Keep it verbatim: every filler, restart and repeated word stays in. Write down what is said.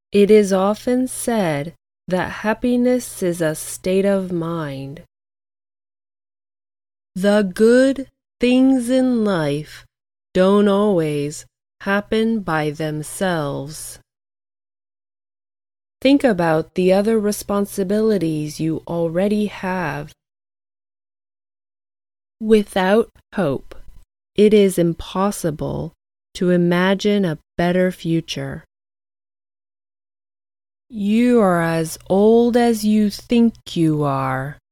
It is often said that happiness is a state of mind. The good things in life don't always happen by themselves. Think about the other responsibilities you already have. Without hope, it is impossible to imagine a better future. You are as old as you think you are.